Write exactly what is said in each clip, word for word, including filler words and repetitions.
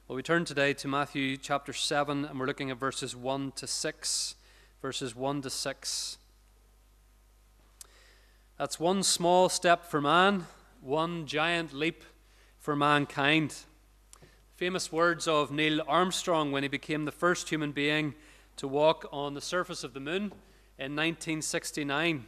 Well, we turn today to Matthew chapter seven, and we're looking at verses one to six. Verses one to six. That's one small step for man, one giant leap for mankind. Famous words of Neil Armstrong when he became the first human being to walk on the surface of the moon in nineteen sixty-nine.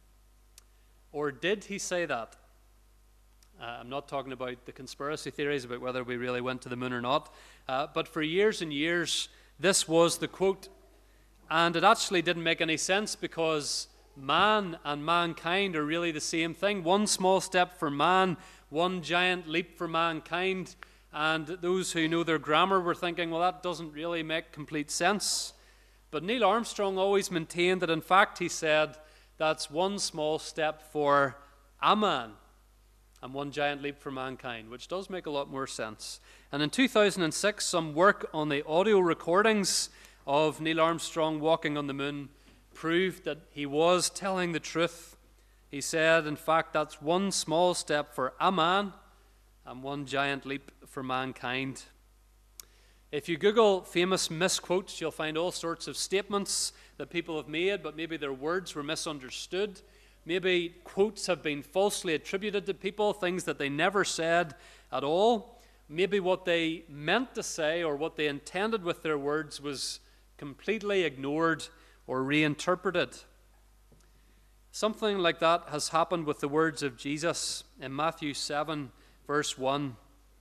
Or did he say that? Uh, I'm not talking about the conspiracy theories about whether we really went to the moon or not. Uh, but for years and years, this was the quote. And it actually didn't make any sense because man and mankind are really the same thing. One small step for man, one giant leap for mankind. And those who know their grammar were thinking, well, that doesn't really make complete sense. But Neil Armstrong always maintained that, in fact, he said, that's one small step for a man and one giant leap for mankind, which does make a lot more sense. And in two thousand six, some work on the audio recordings of Neil Armstrong walking on the moon proved that he was telling the truth. He said, in fact, that's one small step for a man and one giant leap for mankind. If you Google famous misquotes, you'll find all sorts of statements that people have made, but maybe their words were misunderstood. Maybe quotes have been falsely attributed to people, things that they never said at all. Maybe what they meant to say or what they intended with their words was completely ignored or reinterpreted. Something like that has happened with the words of Jesus in Matthew seven, verse one.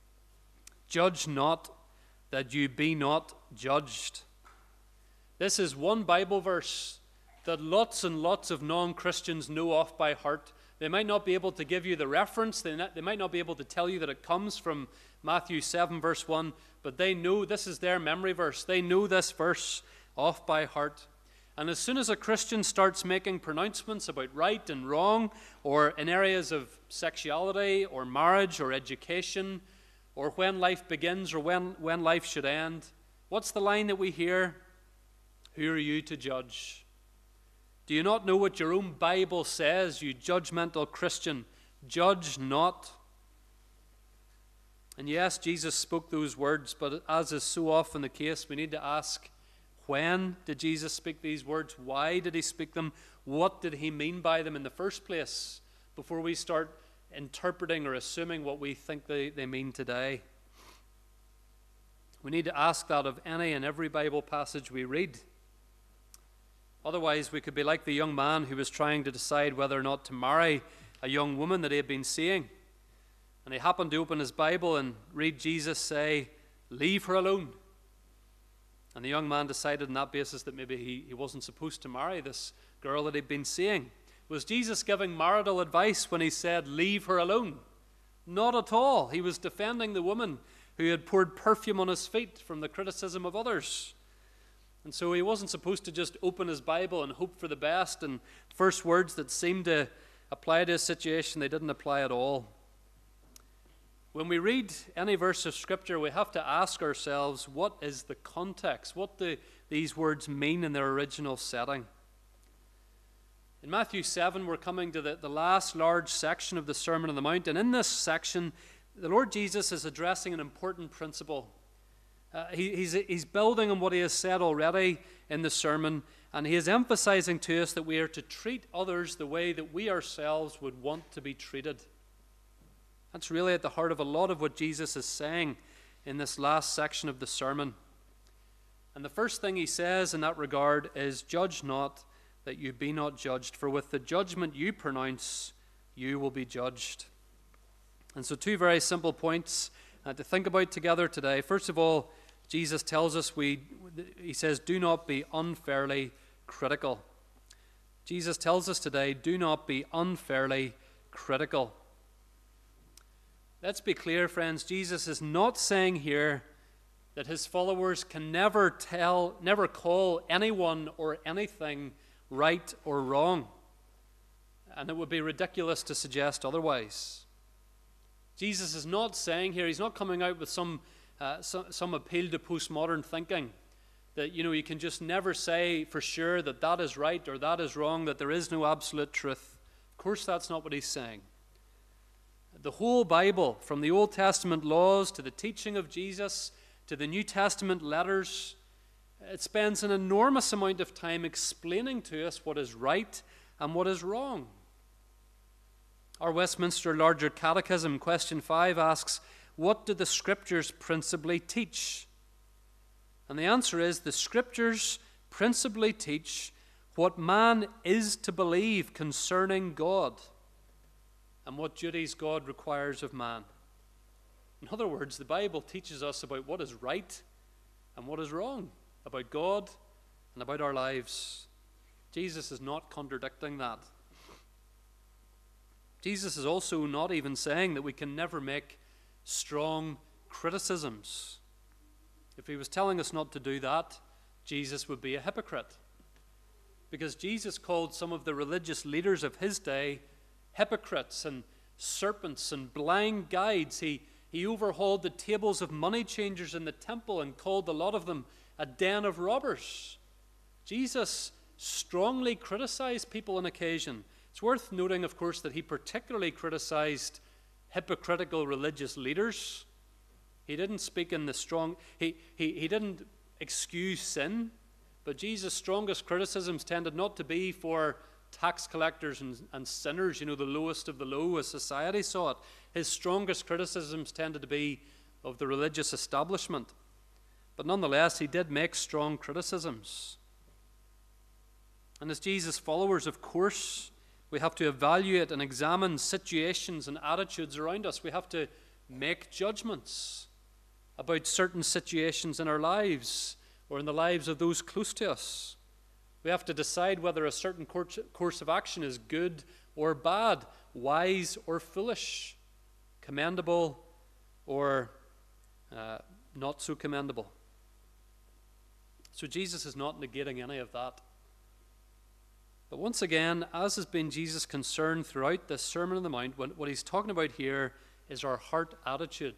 Judge not, that you be not judged. This is one Bible verse that lots and lots of non-Christians know off by heart. They might not be able to give you the reference. They, not, they might not be able to tell you that it comes from Matthew seven, verse one, but they know this is their memory verse. They know this verse off by heart. And as soon as a Christian starts making pronouncements about right and wrong, or in areas of sexuality or marriage or education, or when life begins or when, when life should end, what's the line that we hear? Who are you to judge? Do you not know what your own Bible says, you judgmental Christian? Judge not. And yes, Jesus spoke those words, but as is so often the case, we need to ask, when did Jesus speak these words? Why did he speak them? What did he mean by them in the first place? Before we start interpreting or assuming what we think they, they mean today. We need to ask that of any and every Bible passage we read. Otherwise, we could be like the young man who was trying to decide whether or not to marry a young woman that he had been seeing. And he happened to open his Bible and read Jesus say, leave her alone. And the young man decided on that basis that maybe he, he wasn't supposed to marry this girl that he'd been seeing. Was Jesus giving marital advice when he said, leave her alone? Not at all. He was defending the woman who had poured perfume on his feet from the criticism of others. And so he wasn't supposed to just open his Bible and hope for the best, and first words that seemed to apply to his situation, they didn't apply at all. When we read any verse of Scripture, we have to ask ourselves, what is the context? What do these words mean in their original setting? In Matthew seven, we're coming to the, the last large section of the Sermon on the Mount, and in this section, the Lord Jesus is addressing an important principle. Uh, he, he's, he's building on what he has said already in the sermon, and he is emphasizing to us that we are to treat others the way that we ourselves would want to be treated. That's really at the heart of a lot of what Jesus is saying in this last section of the sermon. And the first thing he says in that regard is, judge not, that you be not judged, for with the judgment you pronounce, you will be judged. And so two very simple points uh, to think about together today. First of all, Jesus tells us, we, he says, do not be unfairly critical. Jesus tells us today, do not be unfairly critical. Let's be clear, friends, Jesus is not saying here that his followers can never tell, never call anyone or anything right or wrong. And it would be ridiculous to suggest otherwise. Jesus is not saying here, he's not coming out with some uh, some, some appeal to postmodern thinking that, you know, you can just never say for sure that that is right or that is wrong, that there is no absolute truth. Of course, that's not what he's saying. The whole Bible, from the Old Testament laws to the teaching of Jesus to the New Testament letters, it spends an enormous amount of time explaining to us what is right and what is wrong. Our Westminster Larger Catechism, question five, asks, what do the Scriptures principally teach? And the answer is, the Scriptures principally teach what man is to believe concerning God and what duties God requires of man. In other words, the Bible teaches us about what is right and what is wrong, about God and about our lives. Jesus is not contradicting that. Jesus is also not even saying that we can never make strong criticisms. If he was telling us not to do that, Jesus would be a hypocrite. Because Jesus called some of the religious leaders of his day hypocrites and serpents and blind guides. He, he overhauled the tables of money changers in the temple and called a lot of them a den of robbers. Jesus strongly criticized people on occasion. It's worth noting, of course, that he particularly criticized hypocritical religious leaders. He didn't speak in the strong, he, he, he didn't excuse sin, but Jesus' strongest criticisms tended not to be for tax collectors and, and sinners, you know, the lowest of the low as society saw it. His strongest criticisms tended to be of the religious establishment. But nonetheless, he did make strong criticisms. And as Jesus' followers, of course, we have to evaluate and examine situations and attitudes around us. We have to make judgments about certain situations in our lives or in the lives of those close to us. We have to decide whether a certain course of action is good or bad, wise or foolish, commendable or uh, not so commendable. So Jesus is not negating any of that. But once again, as has been Jesus' concern throughout this Sermon on the Mount, what he's talking about here is our heart attitude.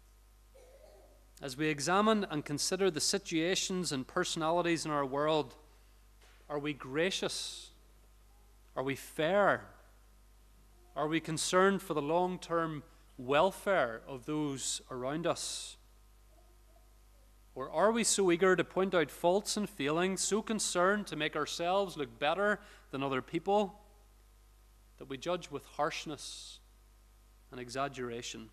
As we examine and consider the situations and personalities in our world, are we gracious? Are we fair? Are we concerned for the long-term welfare of those around us? Or are we so eager to point out faults and failings, so concerned to make ourselves look better than other people, that we judge with harshness and exaggeration?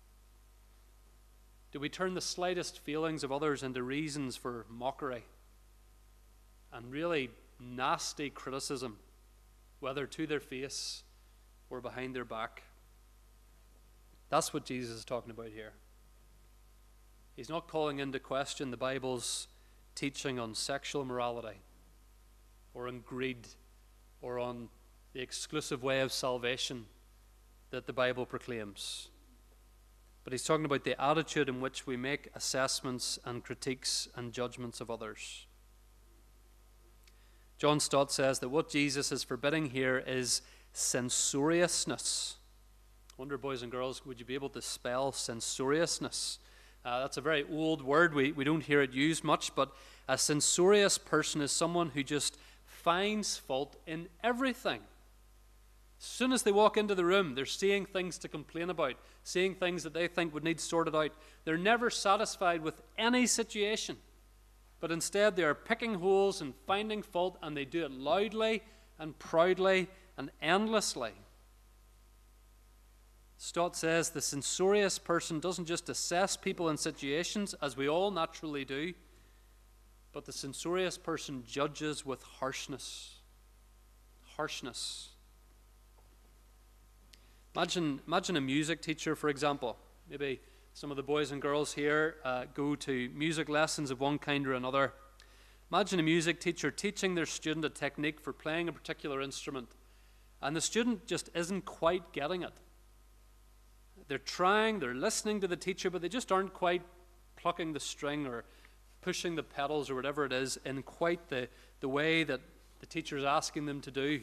Do we turn the slightest feelings of others into reasons for mockery and really nasty criticism, whether to their face or behind their back? That's what Jesus is talking about here. He's not calling into question the Bible's teaching on sexual morality or on greed or on the exclusive way of salvation that the Bible proclaims. But he's talking about the attitude in which we make assessments and critiques and judgments of others. John Stott says that what Jesus is forbidding here is censoriousness. I wonder, boys and girls, would you be able to spell censoriousness? Uh, that's a very old word. We, we don't hear it used much, but a censorious person is someone who just finds fault in everything. As soon as they walk into the room, they're seeing things to complain about, seeing things that they think would need sorted out. They're never satisfied with any situation, but instead they are picking holes and finding fault, and they do it loudly and proudly and endlessly. Stott says the censorious person doesn't just assess people and situations, as we all naturally do, but the censorious person judges with harshness. Harshness. Imagine, imagine a music teacher, for example. Maybe some of the boys and girls here uh, go to music lessons of one kind or another. Imagine a music teacher teaching their student a technique for playing a particular instrument, and the student just isn't quite getting it. They're trying, they're listening to the teacher, but they just aren't quite plucking the string or pushing the pedals or whatever it is in quite the, the way that the teacher is asking them to do.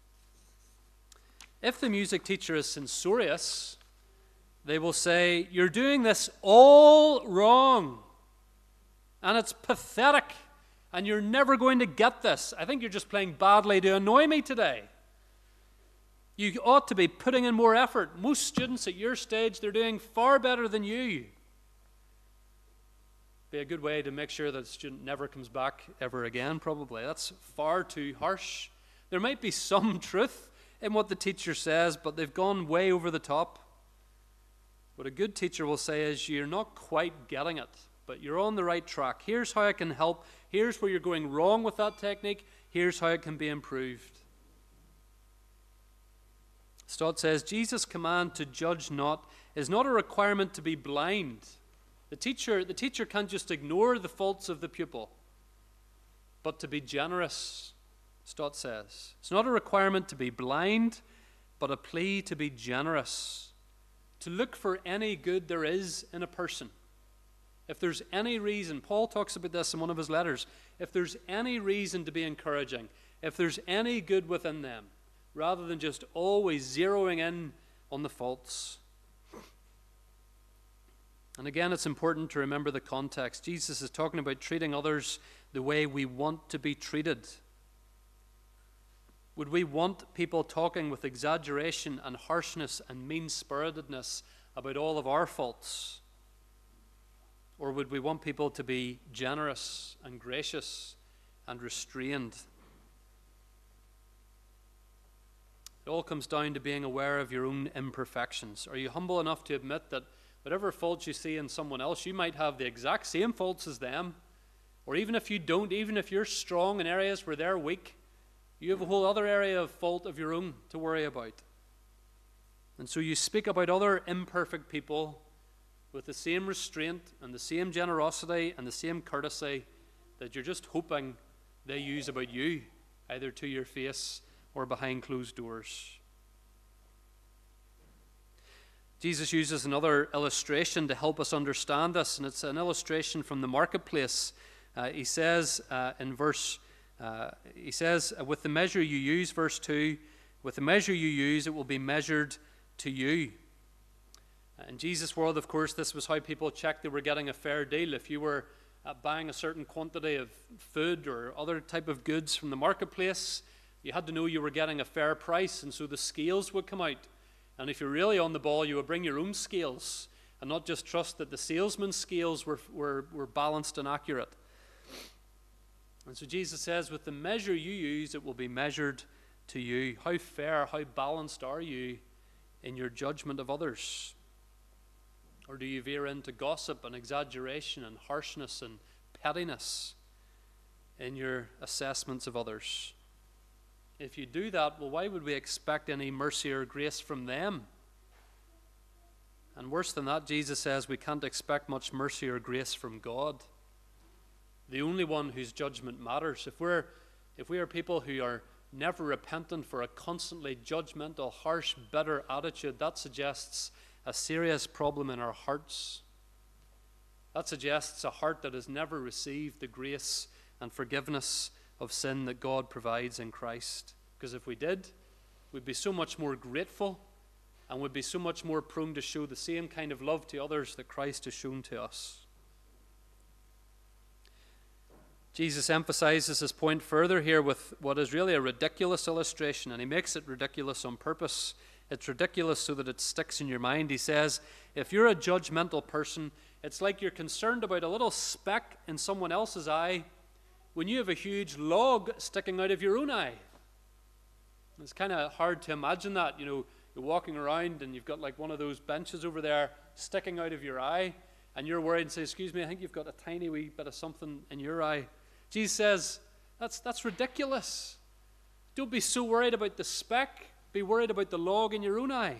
If the music teacher is censorious, they will say, "You're doing this all wrong, and it's pathetic, and you're never going to get this. I think you're just playing badly to annoy me today. You ought to be putting in more effort. Most students at your stage, they're doing far better than you." Be a good way to make sure that a student never comes back ever again, probably. That's far too harsh. There might be some truth in what the teacher says, but they've gone way over the top. What a good teacher will say is, you're not quite getting it, but you're on the right track. Here's how I can help. Here's where you're going wrong with that technique. Here's how it can be improved. Stott says, Jesus' command to judge not is not a requirement to be blind. The teacher, the teacher can't just ignore the faults of the pupil, but to be generous, Stott says. It's not a requirement to be blind, but a plea to be generous, to look for any good there is in a person. If there's any reason, Paul talks about this in one of his letters, if there's any reason to be encouraging, if there's any good within them, rather than just always zeroing in on the faults. And again, it's important to remember the context. Jesus is talking about treating others the way we want to be treated. Would we want people talking with exaggeration and harshness and mean-spiritedness about all of our faults? Or would we want people to be generous and gracious and restrained? It all comes down to being aware of your own imperfections. Are you humble enough to admit that whatever faults you see in someone else, you might have the exact same faults as them? Or even if you don't, even if you're strong in areas where they're weak, you have a whole other area of fault of your own to worry about. And so you speak about other imperfect people with the same restraint and the same generosity and the same courtesy that you're just hoping they use about you, either to your face or behind closed doors. Jesus uses another illustration to help us understand this, and it's an illustration from the marketplace. Uh, he says uh, in verse, uh, he says, with the measure you use, verse two, with the measure you use, it will be measured to you. In Jesus' world, of course, this was how people checked they were getting a fair deal. If you were uh, buying a certain quantity of food or other type of goods from the marketplace, you had to know you were getting a fair price, and so the scales would come out. And if you're really on the ball, you would bring your own scales and not just trust that the salesman's scales were, were, were balanced and accurate. And so Jesus says, with the measure you use, it will be measured to you. How fair, how balanced are you in your judgment of others? Or do you veer into gossip and exaggeration and harshness and pettiness in your assessments of others? If you do that, well, why would we expect any mercy or grace from them? And worse than that, Jesus says we can't expect much mercy or grace from God, the only one whose judgment matters. If we're, if we are people who are never repentant for a constantly judgmental, harsh, bitter attitude, that suggests a serious problem in our hearts. That suggests a heart that has never received the grace and forgiveness of sin that God provides in Christ. Because if we did, we'd be so much more grateful and would be so much more prone to show the same kind of love to others that Christ has shown to us. Jesus emphasizes his point further here with what is really a ridiculous illustration, and he makes it ridiculous on purpose. It's ridiculous so that it sticks in your mind. He says, if you're a judgmental person, it's like you're concerned about a little speck in someone else's eye when you have a huge log sticking out of your own eye. It's kind of hard to imagine that. You know, you're walking around and you've got like one of those benches over there sticking out of your eye, and you're worried and say, excuse me, I think you've got a tiny wee bit of something in your eye. Jesus says, that's, that's ridiculous. Don't be so worried about the speck. Be worried about the log in your own eye.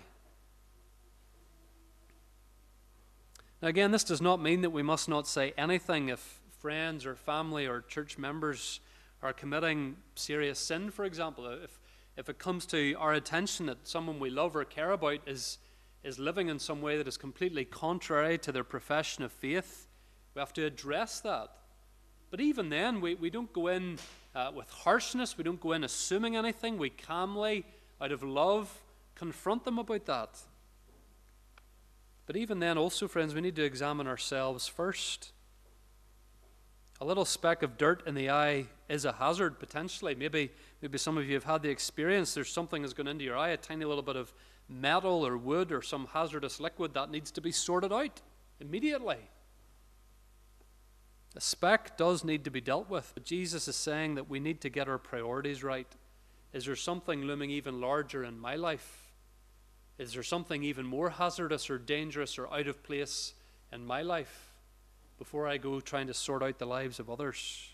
Now again, this does not mean that we must not say anything if friends or family or church members are committing serious sin, for example. If, if it comes to our attention that someone we love or care about is, is living in some way that is completely contrary to their profession of faith, we have to address that. But even then, we, we don't go in uh, with harshness. We don't go in assuming anything. We calmly, out of love, confront them about that. But even then also, friends, we need to examine ourselves first. A little speck of dirt in the eye is a hazard, potentially. Maybe, maybe some of you have had the experience. There's something that's gone into your eye, a tiny little bit of metal or wood or some hazardous liquid that needs to be sorted out immediately. A speck does need to be dealt with, but Jesus is saying that we need to get our priorities right. Is there something looming even larger in my life? Is there something even more hazardous or dangerous or out of place in my life before I go trying to sort out the lives of others?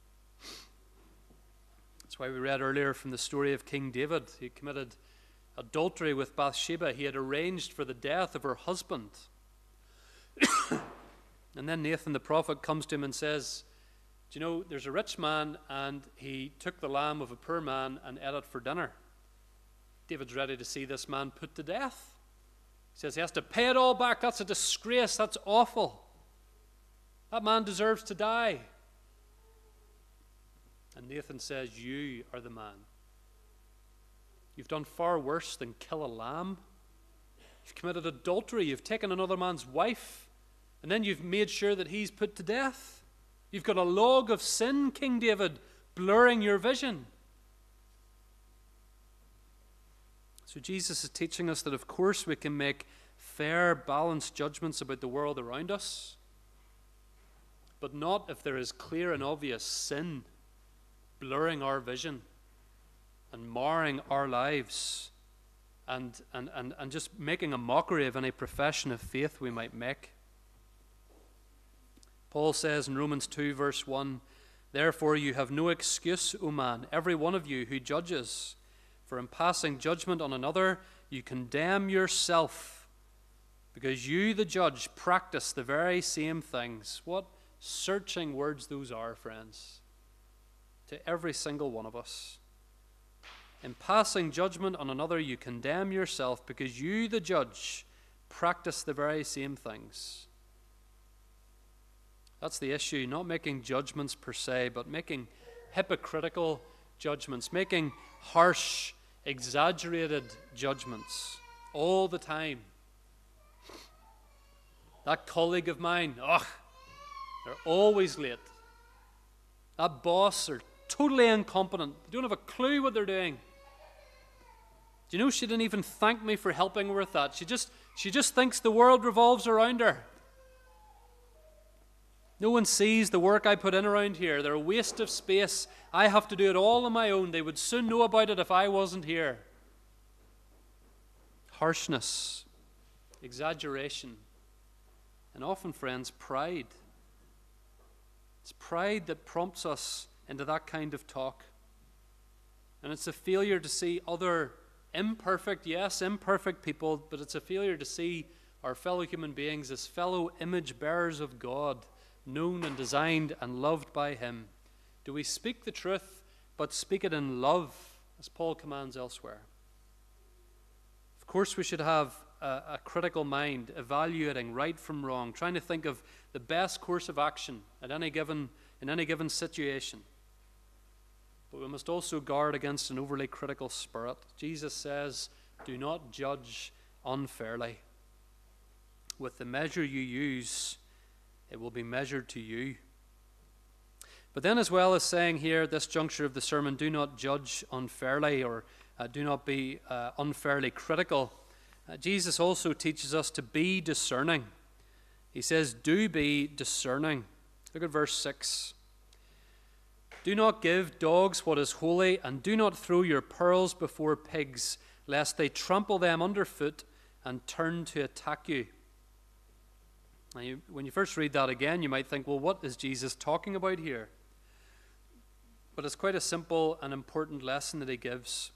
That's why we read earlier from the story of King David. He committed adultery with Bathsheba. He had arranged for the death of her husband. And then Nathan the prophet comes to him and says, do you know, there's a rich man and he took the lamb of a poor man and ate it for dinner. David's ready to see this man put to death. He says he has to pay it all back. That's a disgrace. That's awful. That man deserves to die. And Nathan says, you are the man. You've done far worse than kill a lamb. You've committed adultery. You've taken another man's wife. And then you've made sure that he's put to death. You've got a log of sin, King David, blurring your vision. So Jesus is teaching us that, of course, we can make fair, balanced judgments about the world around us, but not if there is clear and obvious sin blurring our vision and marring our lives and, and, and, and just making a mockery of any profession of faith we might make. Paul says in Romans two, verse one, therefore you have no excuse, O man, every one of you who judges, for in passing judgment on another, you condemn yourself, because you, the judge, practice the very same things. What searching words those are, friends, to every single one of us. In passing judgment on another, you condemn yourself, because you, the judge, practice the very same things. That's the issue, not making judgments per se, but making hypocritical judgments, making harsh, exaggerated judgments all the time. That colleague of mine, ugh, they're always late. That boss, are totally incompetent. They don't have a clue what they're doing. Do you know she didn't even thank me for helping her with that? She just, she just thinks the world revolves around her. No one sees the work I put in around here. They're a waste of space. I have to do it all on my own. They would soon know about it if I wasn't here. Harshness, exaggeration, and often, friends, pride. It's pride that prompts us into that kind of talk. And it's a failure to see other imperfect, yes, imperfect people, but it's a failure to see our fellow human beings as fellow image bearers of God, known and designed and loved by Him. Do we speak the truth, but speak it in love, as Paul commands elsewhere? Of course, we should have a, a critical mind, evaluating right from wrong, trying to think of the best course of action at any given, in any given situation. But we must also guard against an overly critical spirit. Jesus says, do not judge unfairly. With the measure you use, it will be measured to you. But then, as well as saying here at this juncture of the sermon, do not judge unfairly, or uh, do not be uh, unfairly critical, uh, Jesus also teaches us to be discerning. He says, do be discerning. Look at verse six. Do not give dogs what is holy, and do not throw your pearls before pigs, lest they trample them underfoot and turn to attack you. Now, you, when you first read that again, you might think, well, what is Jesus talking about here? But it's quite a simple and important lesson that he gives.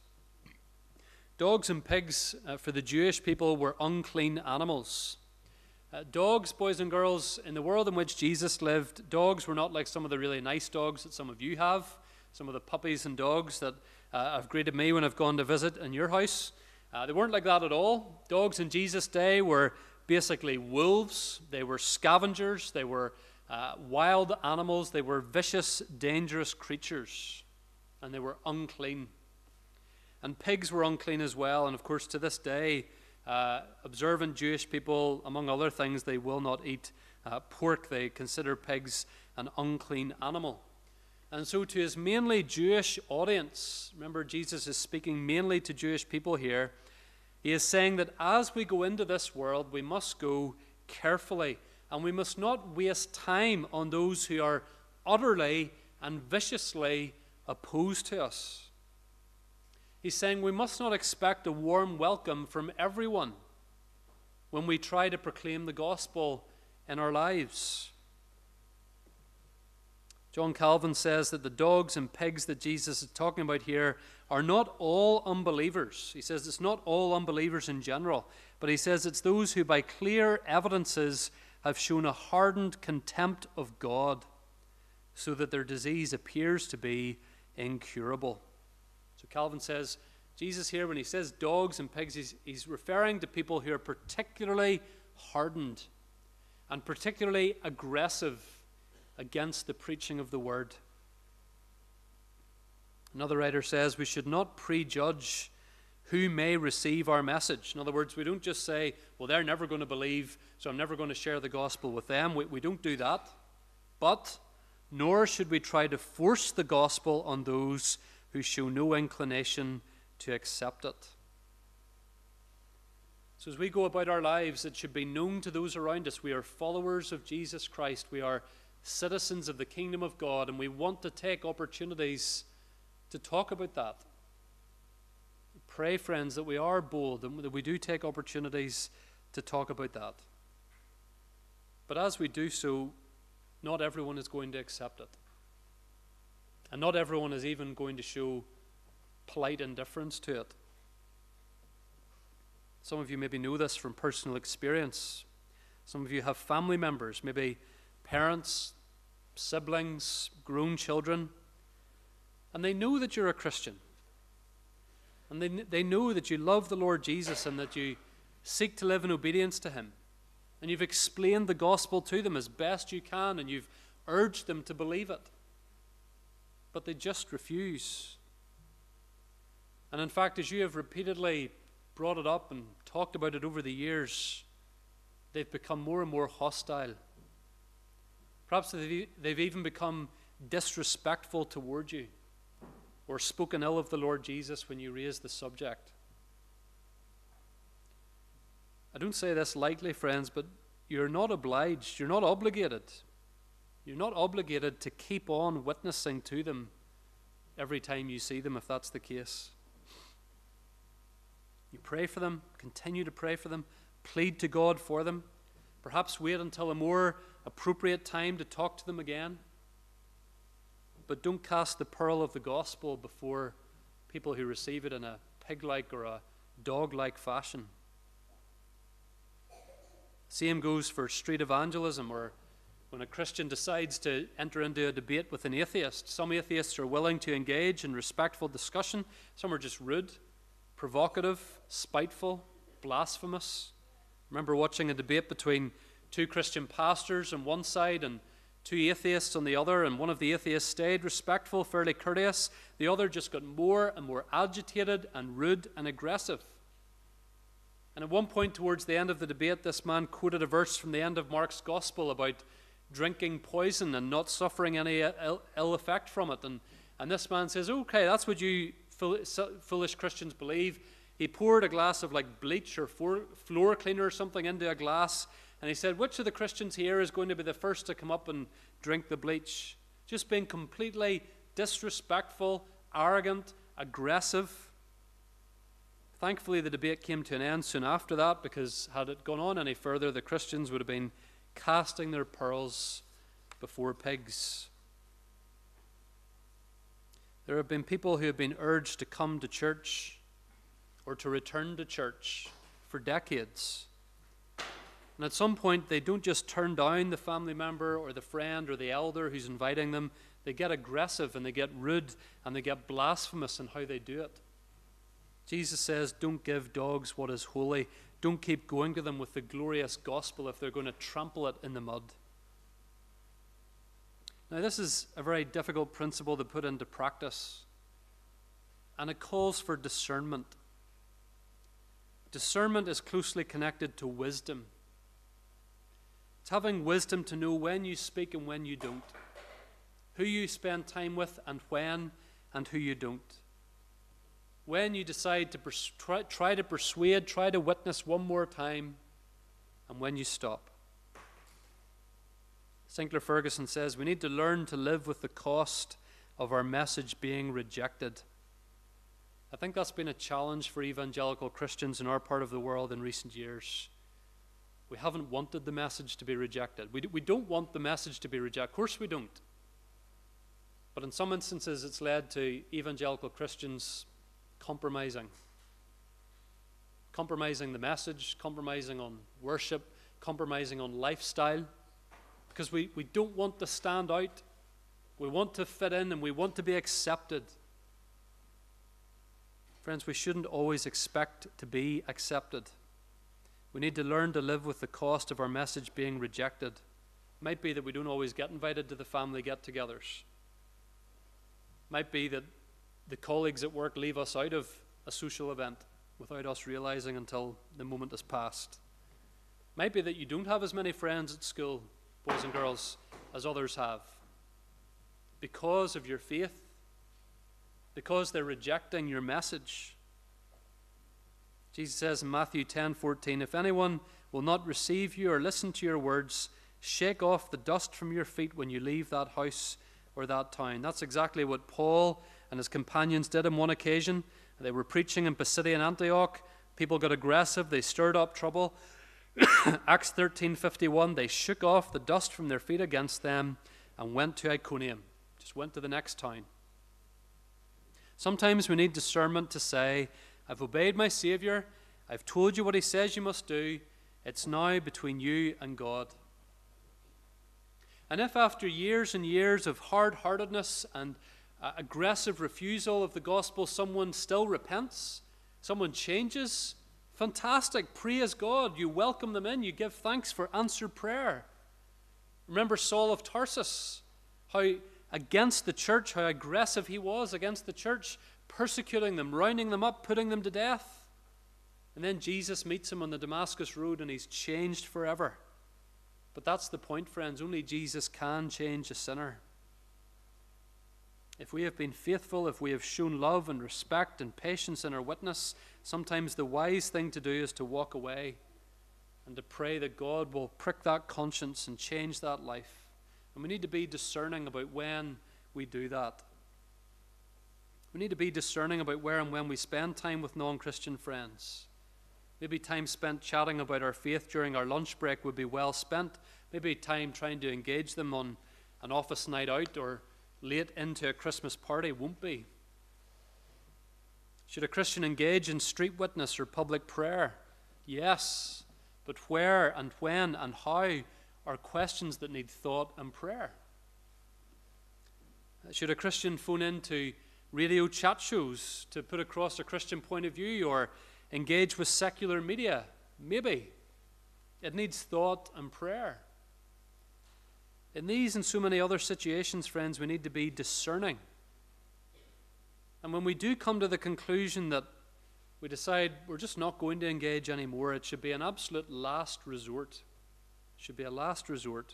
Dogs and pigs, uh, for the Jewish people, were unclean animals. Uh, dogs, boys and girls, in the world in which Jesus lived, dogs were not like some of the really nice dogs that some of you have, some of the puppies and dogs that uh, have greeted me when I've gone to visit in your house. Uh, they weren't like that at all. Dogs in Jesus' day were basically wolves. They were scavengers. They were uh, wild animals. They were vicious, dangerous creatures, and they were unclean. And pigs were unclean as well, and of course to this day, Uh, observant Jewish people, among other things, they will not eat uh, pork. They consider pigs an unclean animal. And so to his mainly Jewish audience, remember Jesus is speaking mainly to Jewish people here, he is saying that as we go into this world, we must go carefully and we must not waste time on those who are utterly and viciously opposed to us. He's saying we must not expect a warm welcome from everyone when we try to proclaim the gospel in our lives. John Calvin says that the dogs and pigs that Jesus is talking about here are not all unbelievers. He says it's not all unbelievers in general, but he says it's those who by clear evidences have shown a hardened contempt of God, so that their disease appears to be incurable. So Calvin says, Jesus here, when he says dogs and pigs, he's, he's referring to people who are particularly hardened and particularly aggressive against the preaching of the word. Another writer says we should not prejudge who may receive our message. In other words, we don't just say, well, they're never going to believe, so I'm never going to share the gospel with them. We, we don't do that. But nor should we try to force the gospel on those who show no inclination to accept it. So as we go about our lives, it should be known to those around us we are followers of Jesus Christ. We are citizens of the kingdom of God, and we want to take opportunities to talk about that. Pray, friends, that we are bold and that we do take opportunities to talk about that. But as we do so, not everyone is going to accept it. And not everyone is even going to show polite indifference to it. Some of you maybe know this from personal experience. Some of you have family members, maybe parents, siblings, grown children, and they know that you're a Christian. And they, they know that you love the Lord Jesus and that you seek to live in obedience to him. And you've explained the gospel to them as best you can, and you've urged them to believe it. But they just refuse. And in fact, as you have repeatedly brought it up and talked about it over the years, they've become more and more hostile. Perhaps they've, they've even become disrespectful toward you, or spoken ill of the Lord Jesus when you raise the subject. I don't say this lightly, friends, but you're not obliged, you're not obligated. You're not obligated to keep on witnessing to them every time you see them, if that's the case. You pray for them, continue to pray for them, plead to God for them. Perhaps wait until a more appropriate time to talk to them again. But don't cast the pearl of the gospel before people who receive it in a pig-like or a dog-like fashion. Same goes for street evangelism, or when a Christian decides to enter into a debate with an atheist. Some atheists are willing to engage in respectful discussion. Some are just rude, provocative, spiteful, blasphemous. I remember watching a debate between two Christian pastors on one side and two atheists on the other, and one of the atheists stayed respectful, fairly courteous. The other just got more and more agitated and rude and aggressive. And at one point towards the end of the debate, this man quoted a verse from the end of Mark's Gospel about drinking poison and not suffering any ill, ill effect from it. And, and this man says, okay, that's what you foolish Christians believe. He poured a glass of like bleach or floor cleaner or something into a glass, and he said, which of the Christians here is going to be the first to come up and drink the bleach? Just being completely disrespectful, arrogant, aggressive. Thankfully, the debate came to an end soon after that, because had it gone on any further, the Christians would have been casting their pearls before pigs. There have been people who have been urged to come to church or to return to church for decades. And at some point, they don't just turn down the family member or the friend or the elder who's inviting them. They get aggressive and they get rude and they get blasphemous in how they do it. Jesus says, don't give dogs what is holy. Don't keep going to them with the glorious gospel if they're going to trample it in the mud. Now, this is a very difficult principle to put into practice, and it calls for discernment. Discernment is closely connected to wisdom. It's having wisdom to know when you speak and when you don't, who you spend time with and when, and who you don't. When you decide to pers- try, try to persuade, try to witness one more time, and when you stop. Sinclair Ferguson says, we need to learn to live with the cost of our message being rejected. I think that's been a challenge for evangelical Christians in our part of the world in recent years. We haven't wanted the message to be rejected. We, we don't want the message to be rejected. Of course we don't. But in some instances, it's led to evangelical Christians compromising. Compromising the message, compromising on worship, compromising on lifestyle. Because we, we don't want to stand out. We want to fit in and we want to be accepted. Friends, we shouldn't always expect to be accepted. We need to learn to live with the cost of our message being rejected. It might be that we don't always get invited to the family get-togethers. Might be that the colleagues at work leave us out of a social event without us realizing until the moment has passed. Might be that you don't have as many friends at school, boys and girls, as others have. Because of your faith, because they're rejecting your message. Jesus says in Matthew ten fourteen, if anyone will not receive you or listen to your words, shake off the dust from your feet when you leave that house or that town. That's exactly what Paul and his companions did on one occasion. They were preaching in Pisidian Antioch. People got aggressive. They stirred up trouble. Acts thirteen fifty-one, they shook off the dust from their feet against them and went to Iconium. Just went to the next town. Sometimes we need discernment to say, I've obeyed my Savior. I've told you what he says you must do. It's now between you and God. And if after years and years of hard-heartedness and uh, aggressive refusal of the gospel, someone still repents, someone changes, fantastic. Praise God. You welcome them in. You give thanks for answered prayer. Remember Saul of Tarsus, how against the church, how aggressive he was against the church, persecuting them, rounding them up, putting them to death. And then Jesus meets him on the Damascus road and he's changed forever. But that's the point, friends. Only Jesus can change a sinner. If we have been faithful, if we have shown love and respect and patience in our witness, sometimes the wise thing to do is to walk away and to pray that God will prick that conscience and change that life. And we need to be discerning about when we do that. We need to be discerning about where and when we spend time with non-Christian friends. Maybe time spent chatting about our faith during our lunch break would be well spent. Maybe time trying to engage them on an office night out or late into a Christmas party won't be. Should a Christian engage in street witness or public prayer? Yes. But where and when and how are questions that need thought and prayer. Should a Christian phone in to radio chat shows to put across a Christian point of view or engage with secular media? Maybe. It needs thought and prayer. In these and so many other situations, friends, we need to be discerning. And when we do come to the conclusion that we decide we're just not going to engage anymore, it should be an absolute last resort. It should be a last resort.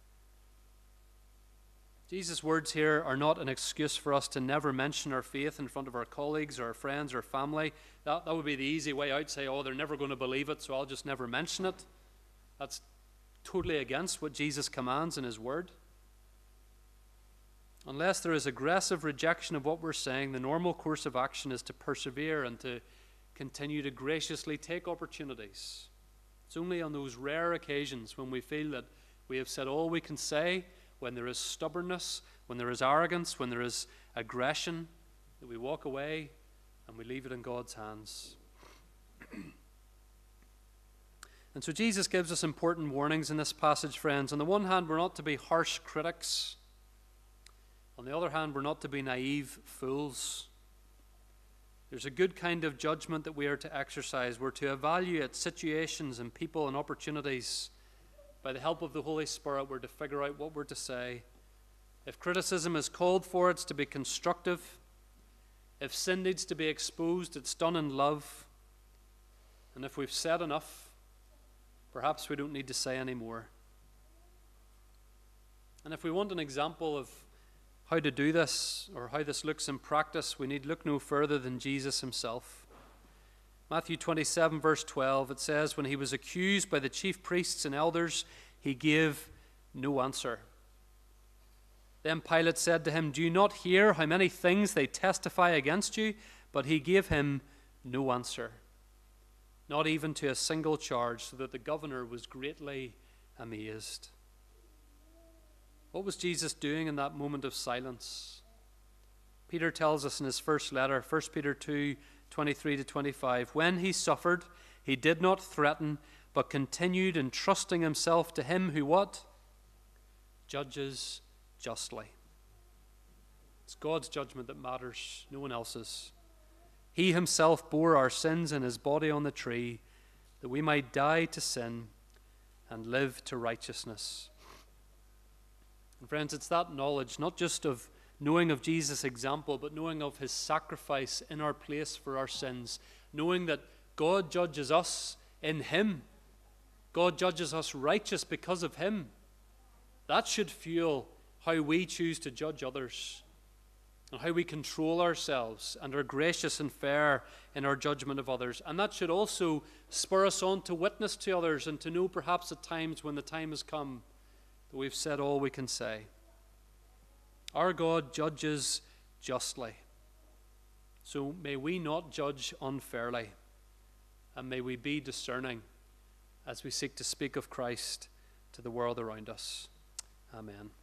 Jesus' words here are not an excuse for us to never mention our faith in front of our colleagues or our friends or family. That, that would be the easy way out, say, oh, they're never going to believe it, so I'll just never mention it. That's totally against what Jesus commands in his word. Unless there is aggressive rejection of what we're saying, the normal course of action is to persevere and to continue to graciously take opportunities. It's only on those rare occasions when we feel that we have said all we can say, when there is stubbornness, when there is arrogance, when there is aggression, that we walk away and we leave it in God's hands. And so Jesus gives us important warnings in this passage, friends. On the one hand, we're not to be harsh critics. On the other hand, we're not to be naive fools. There's a good kind of judgment that we are to exercise. We're to evaluate situations and people and opportunities. By the help of the Holy Spirit, we're to figure out what we're to say. If criticism is called for, it's to be constructive. If sin needs to be exposed, it's done in love. And if we've said enough, perhaps we don't need to say any more. And if we want an example of how to do this, or how this looks in practice, we need look no further than Jesus himself. Matthew twenty-seven, verse twelve, it says, when he was accused by the chief priests and elders, he gave no answer. Then Pilate said to him, "Do you not hear how many things they testify against you?" But he gave him no answer, not even to a single charge, so that the governor was greatly amazed. What was Jesus doing in that moment of silence? Peter tells us in his first letter, First Peter two, twenty-three to twenty-five, when he suffered, he did not threaten, but continued entrusting himself to him who what? Judges justly. It's God's judgment that matters, no one else's. He himself bore our sins in his body on the tree, that we might die to sin and live to righteousness. And friends, it's that knowledge, not just of knowing of Jesus' example, but knowing of his sacrifice in our place for our sins, knowing that God judges us in him. God judges us righteous because of him. That should fuel how we choose to judge others and how we control ourselves and are gracious and fair in our judgment of others. And that should also spur us on to witness to others and to know perhaps at times when the time has come that we've said all we can say. Our God judges justly. So may we not judge unfairly, and may we be discerning as we seek to speak of Christ to the world around us. Amen.